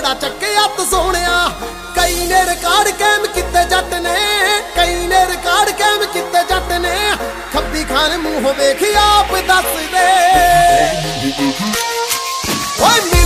ਬੜਾ ਚੱਕਿਆ ਤੂੰ ਸੋਹਣਿਆ। ਕਈ ਨੇ ਰਿਕਾਰਡ ਕਾਇਮ ਕੀਤੇ ਜੱਟ ਨੇ, ਕਈ ਨੇ ਰਿਕਾਰਡ ਕਾਇਮ ਕੀਤੇ ਜੱਟ ਨੇ। ਖੱਬੀ ਖਾਨ ਮੂੰਹੋਂ ਵੇਖ ਆਪ ਦੱਸ ਦੇ ਓਏ।